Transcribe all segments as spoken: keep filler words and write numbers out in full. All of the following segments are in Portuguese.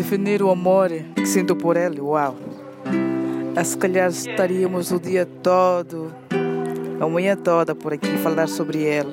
Definir o amor que sinto por ele, uau. A se calhar estaríamos o dia todo, a manhã toda por aqui falar sobre ele.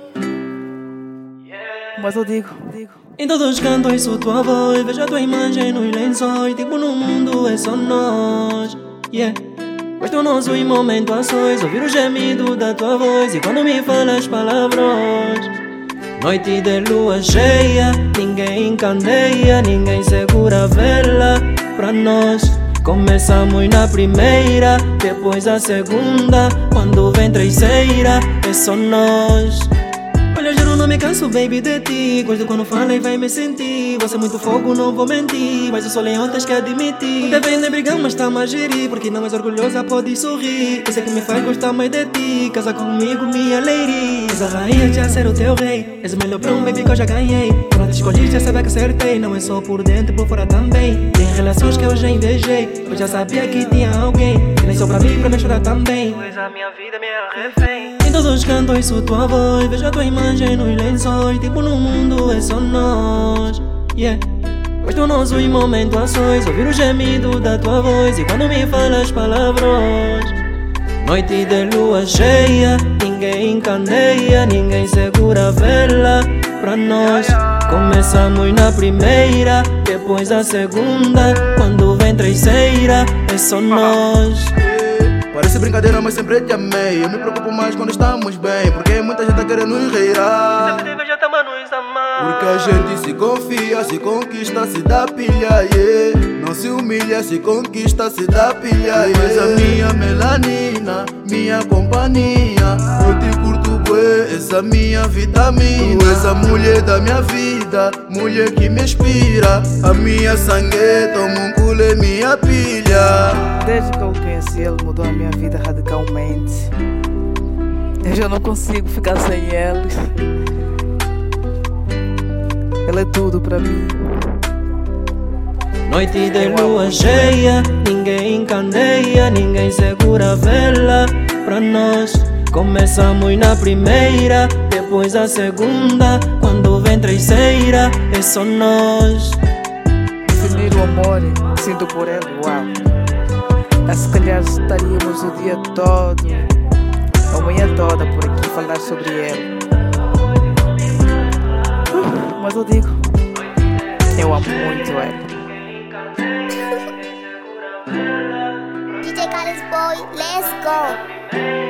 Mas eu digo, digo. Em todos os cantos ouço tua voz, vejo a tua imagem nos lençóis. Tipo no mundo é só nós, yeah. Gosto nosso em momento a sós, ouvir o gemido da tua voz. E quando me falas palavras, noite de lua cheia, ninguém encandeia, ninguém segura a vela pra nós. Começamos na primeira, depois a segunda, quando vem terceira, é só nós. Olha, juro, não me canso, baby, de ti. Gosto quando fala e vai me sentir. Você é muito fogo, não vou mentir, mas eu sou leão, tens que admitir. Deve nem brigar, mas tá a gerir, porque não és orgulhosa, pode sorrir. Você que me faz gostar mais de ti. Casa comigo, minha lady. És a rainha, já ser o teu rei. És o melhor pra um baby que eu já ganhei. Quando te escolhi, já sabia que acertei. Não é só por dentro, por fora também. Tem relações que eu já invejei. Eu já sabia que tinha alguém que nem só pra mim, pra me chorar também. Tu és a minha vida, minha refém. Em todos os cantos ouço tua voz, vejo a tua imagem nos lençóis. Tipo no mundo é só nós, yeah. Gosto nosso em momento a sós, ouvir o gemido da tua voz. E quando me falas palavras, noite de lua cheia, ninguém encandeia, ninguém segura a vela pra nós. Começamos na primeira, depois a segunda, quando vem terceira, é só nós. Parece brincadeira, mas sempre te amei. Eu me preocupo mais quando estamos bem, porque muita gente tá querendo nos reirar. Porque a gente se confia, se conquista, se dá pilha, yeah. Não se humilha, se conquista, se dá pilha, yeah. Tu és a minha melanina, minha companhia. Eu te curto bué, essa minha vitamina. Tu és a mulher da minha vida, mulher que me inspira. A minha sangue, toma um culé, minha pilha. Desde que eu conheci ele, mudou a minha vida radicalmente. Eu já não consigo ficar sem ele. Ele é tudo pra mim. Noite de lua cheia, ninguém encandeia, ninguém segura a vela pra nós. Começamos na primeira, depois a segunda, quando vem terceira, é só nós. Definir o amor que sinto por ele, uau. A se calhar estaríamos o dia todo, a manhã toda por aqui falar sobre ele. uh, Mas eu digo, eu amo muito ele. D J Carlos Boy, let's go.